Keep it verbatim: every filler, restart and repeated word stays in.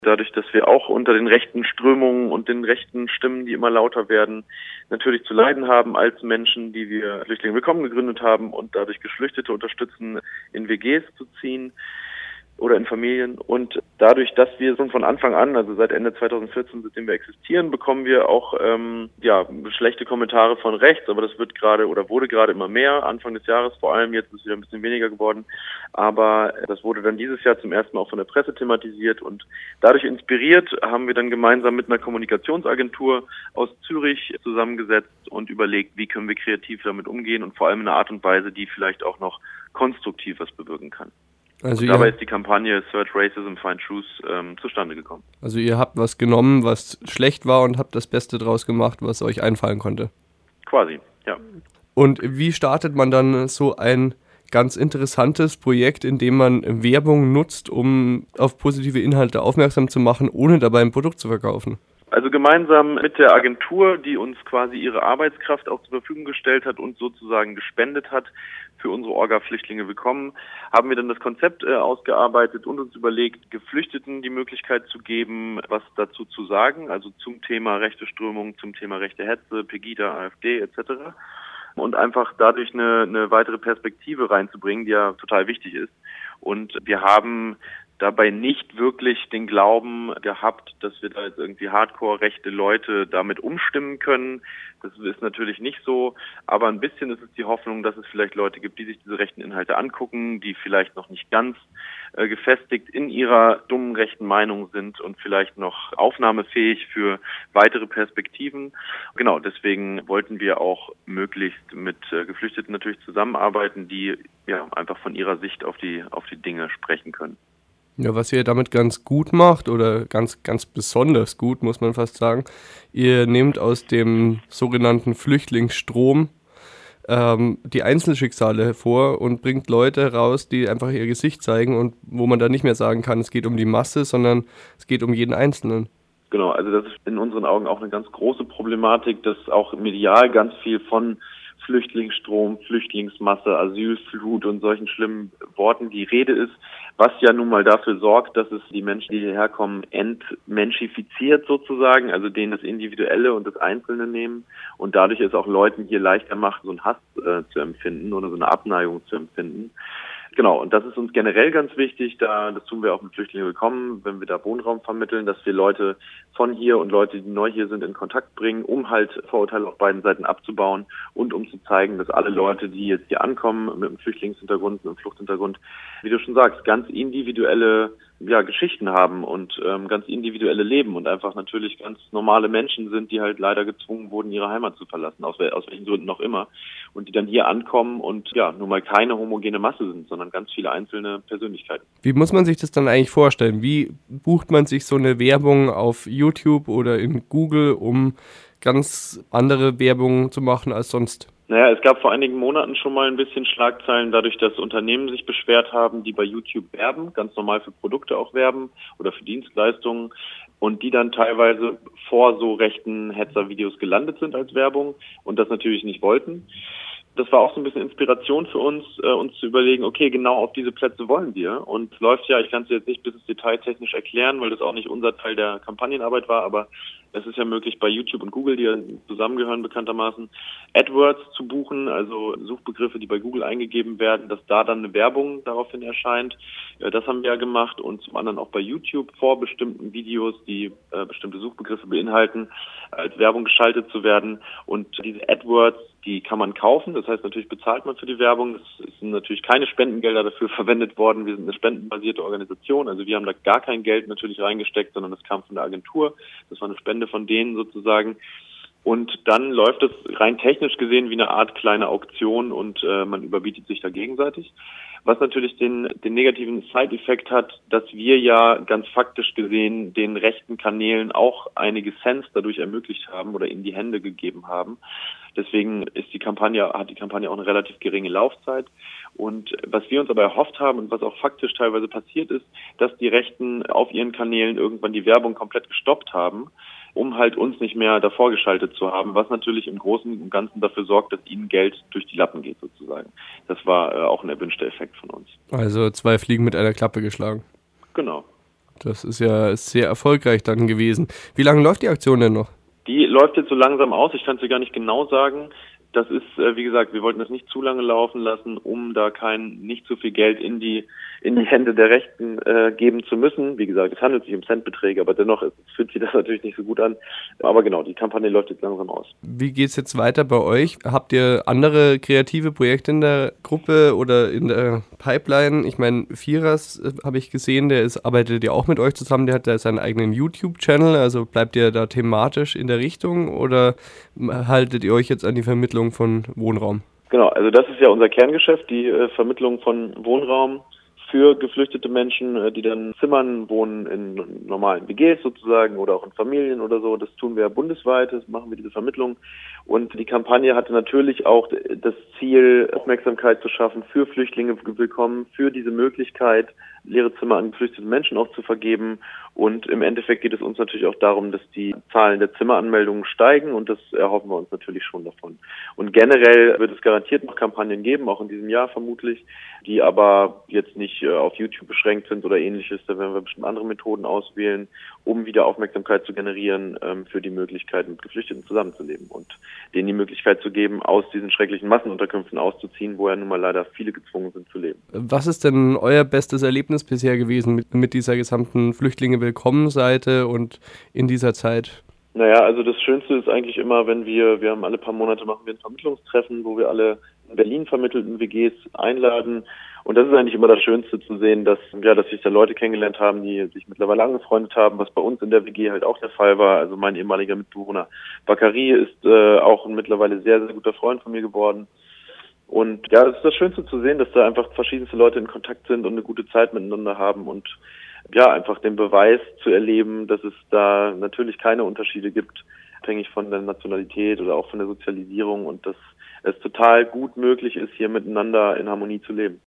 Dadurch, dass wir auch unter den rechten Strömungen und den rechten Stimmen, die immer lauter werden, natürlich zu leiden haben als Menschen, die wir Flüchtlinge willkommen gegründet haben und dadurch Geflüchtete unterstützen, in W Gs zu ziehen oder in Familien. Und dadurch, dass wir schon von Anfang an, also seit Ende zweitausendvierzehn, seitdem wir existieren, bekommen wir auch ähm, ja schlechte Kommentare von rechts, aber das wird gerade oder wurde gerade immer mehr, Anfang des Jahres vor allem, jetzt ist es wieder ein bisschen weniger geworden, aber das wurde dann dieses Jahr zum ersten Mal auch von der Presse thematisiert und dadurch inspiriert haben wir dann gemeinsam mit einer Kommunikationsagentur aus Zürich zusammengesetzt und überlegt, wie können wir kreativ damit umgehen und vor allem in einer Art und Weise, die vielleicht auch noch konstruktiv was bewirken kann. Also und dabei ist die Kampagne Search Racism, Find Truth ähm, zustande gekommen. Also ihr habt was genommen, was schlecht war und habt das Beste draus gemacht, was euch einfallen konnte. Quasi, ja. Und wie startet man dann so ein ganz interessantes Projekt, in dem man Werbung nutzt, um auf positive Inhalte aufmerksam zu machen, ohne dabei ein Produkt zu verkaufen? Also gemeinsam mit der Agentur, die uns quasi ihre Arbeitskraft auch zur Verfügung gestellt hat und sozusagen gespendet hat für unsere Orga-Flüchtlinge willkommen, haben wir dann das Konzept äh, ausgearbeitet und uns überlegt, Geflüchteten die Möglichkeit zu geben, was dazu zu sagen, also zum Thema rechte Strömung, zum Thema rechte Hetze, Pegida, AfD et cetera. Und einfach dadurch eine, eine weitere Perspektive reinzubringen, die ja total wichtig ist. Und wir haben dabei nicht wirklich den Glauben gehabt, dass wir da jetzt irgendwie hardcore-rechte Leute damit umstimmen können. Das ist natürlich nicht so, aber ein bisschen ist es die Hoffnung, dass es vielleicht Leute gibt, die sich diese rechten Inhalte angucken, die vielleicht noch nicht ganz äh, gefestigt in ihrer dummen rechten Meinung sind und vielleicht noch aufnahmefähig für weitere Perspektiven. Genau, deswegen wollten wir auch möglichst mit äh, Geflüchteten natürlich zusammenarbeiten, die ja einfach von ihrer Sicht auf die auf die Dinge sprechen können. Ja, was ihr damit ganz gut macht oder ganz, ganz besonders gut, muss man fast sagen, ihr nehmt aus dem sogenannten Flüchtlingsstrom ähm, die Einzelschicksale hervor und bringt Leute raus, die einfach ihr Gesicht zeigen und wo man dann nicht mehr sagen kann, es geht um die Masse, sondern es geht um jeden Einzelnen. Genau, also das ist in unseren Augen auch eine ganz große Problematik, dass auch medial ganz viel von Flüchtlingsstrom, Flüchtlingsmasse, Asylflut und solchen schlimmen Worten die Rede ist, was ja nun mal dafür sorgt, dass es die Menschen, die hierher kommen, entmenschifiziert sozusagen, also denen das Individuelle und das Einzelne nehmen und dadurch es auch Leuten hier leichter macht, so einen Hass äh, zu empfinden oder so eine Abneigung zu empfinden. Genau, und das ist uns generell ganz wichtig, da das tun wir auch mit Flüchtlingen willkommen, wenn wir da Wohnraum vermitteln, dass wir Leute von hier und Leute, die neu hier sind, in Kontakt bringen, um halt Vorurteile auf beiden Seiten abzubauen und um zu zeigen, dass alle Leute, die jetzt hier ankommen mit einem Flüchtlingshintergrund, mit einem Fluchthintergrund, wie du schon sagst, ganz individuelle ja, Geschichten haben und ähm, ganz individuelle Leben und einfach natürlich ganz normale Menschen sind, die halt leider gezwungen wurden, ihre Heimat zu verlassen, aus, wel- aus welchen Gründen auch immer, und die dann hier ankommen und ja, nun mal keine homogene Masse sind, sondern ganz viele einzelne Persönlichkeiten. Wie muss man sich das dann eigentlich vorstellen? Wie bucht man sich so eine Werbung auf YouTube oder in Google, um ganz andere Werbung zu machen als sonst? Naja, es gab vor einigen Monaten schon mal ein bisschen Schlagzeilen, dadurch, dass Unternehmen sich beschwert haben, die bei YouTube werben, ganz normal für Produkte auch werben oder für Dienstleistungen und die dann teilweise vor so rechten Hetzervideos gelandet sind als Werbung und das natürlich nicht wollten. Das war auch so ein bisschen Inspiration für uns, äh, uns zu überlegen, okay, genau auf diese Plätze wollen wir. Und es läuft ja, ich kann es jetzt nicht bis ins Detail technisch erklären, weil das auch nicht unser Teil der Kampagnenarbeit war, aber es ist ja möglich, bei YouTube und Google, die ja zusammengehören bekanntermaßen, AdWords zu buchen, also Suchbegriffe, die bei Google eingegeben werden, dass da dann eine Werbung daraufhin erscheint. Das haben wir ja gemacht und zum anderen auch bei YouTube vor bestimmten Videos, die äh, bestimmte Suchbegriffe beinhalten, als Werbung geschaltet zu werden. Und diese AdWords, die kann man kaufen, das heißt natürlich bezahlt man für die Werbung. Es sind natürlich keine Spendengelder dafür verwendet worden. Wir sind eine spendenbasierte Organisation, also wir haben da gar kein Geld natürlich reingesteckt, sondern das kam von der Agentur. Das war eine Spende von denen sozusagen. Und dann läuft es rein technisch gesehen wie eine Art kleine Auktion und äh, man überbietet sich da gegenseitig. Was natürlich den, den negativen Side-Effekt hat, dass wir ja ganz faktisch gesehen den rechten Kanälen auch einige Cents dadurch ermöglicht haben oder in die Hände gegeben haben. Deswegen ist die Kampagne, hat die Kampagne auch eine relativ geringe Laufzeit. Und was wir uns aber erhofft haben und was auch faktisch teilweise passiert ist, dass die Rechten auf ihren Kanälen irgendwann die Werbung komplett gestoppt haben, um halt uns nicht mehr davor geschaltet zu haben, was natürlich im Großen und Ganzen dafür sorgt, dass ihnen Geld durch die Lappen geht sozusagen. Das war äh, auch ein erwünschter Effekt von uns. Also zwei Fliegen mit einer Klappe geschlagen. Genau. Das ist ja sehr erfolgreich dann gewesen. Wie lange läuft die Aktion denn noch? Die läuft jetzt so langsam aus. Ich kann es dir gar nicht genau sagen. Das ist, äh, wie gesagt, wir wollten das nicht zu lange laufen lassen, um da kein, nicht zu viel Geld in die, in die Hände der Rechten äh, geben zu müssen. Wie gesagt, es handelt sich um Centbeträge, aber dennoch es fühlt sich das natürlich nicht so gut an. Aber genau, die Kampagne läuft jetzt langsam aus. Wie geht's jetzt weiter bei euch? Habt ihr andere kreative Projekte in der Gruppe oder in der Pipeline? Ich meine, Firas äh, habe ich gesehen, der ist, arbeitet ja auch mit euch zusammen, der hat da seinen eigenen YouTube-Channel, also bleibt ihr da thematisch in der Richtung oder haltet ihr euch jetzt an die Vermittlung von Wohnraum? Genau, also das ist ja unser Kerngeschäft, die äh, Vermittlung von Wohnraum für geflüchtete Menschen, äh, die dann in Zimmern wohnen, in normalen W Gs sozusagen oder auch in Familien oder so. Das tun wir bundesweit, das machen wir diese Vermittlung. Und die Kampagne hatte natürlich auch das Ziel, Aufmerksamkeit zu schaffen für Flüchtlinge willkommen, für diese Möglichkeit, leere Zimmer an geflüchtete Menschen auch zu vergeben. Und im Endeffekt geht es uns natürlich auch darum, dass die Zahlen der Zimmeranmeldungen steigen und das erhoffen wir uns natürlich schon davon. Und generell wird es garantiert noch Kampagnen geben, auch in diesem Jahr vermutlich, die aber jetzt nicht auf YouTube beschränkt sind oder ähnliches. Da werden wir bestimmt andere Methoden auswählen, um wieder Aufmerksamkeit zu generieren für die Möglichkeit, mit Geflüchteten zusammenzuleben und denen die Möglichkeit zu geben, aus diesen schrecklichen Massenunterkünften auszuziehen, wo ja nun mal leider viele gezwungen sind zu leben. Was ist denn euer bestes Erlebnis bisher gewesen mit, mit dieser gesamten Flüchtlinge-Willkommen-Seite und in dieser Zeit? Naja, also das Schönste ist eigentlich immer, wenn wir, wir haben alle paar Monate machen wir ein Vermittlungstreffen, wo wir alle in Berlin vermittelten W Gs einladen. Und das ist eigentlich immer das Schönste zu sehen, dass, ja, dass sich da Leute kennengelernt haben, die sich mittlerweile angefreundet haben, was bei uns in der W G halt auch der Fall war. Also mein ehemaliger Mitbewohner Bakary ist äh, auch ein mittlerweile sehr, sehr guter Freund von mir geworden. Und ja, das ist das Schönste zu sehen, dass da einfach verschiedenste Leute in Kontakt sind und eine gute Zeit miteinander haben und ja, einfach den Beweis zu erleben, dass es da natürlich keine Unterschiede gibt, abhängig von der Nationalität oder auch von der Sozialisierung und dass es total gut möglich ist, hier miteinander in Harmonie zu leben.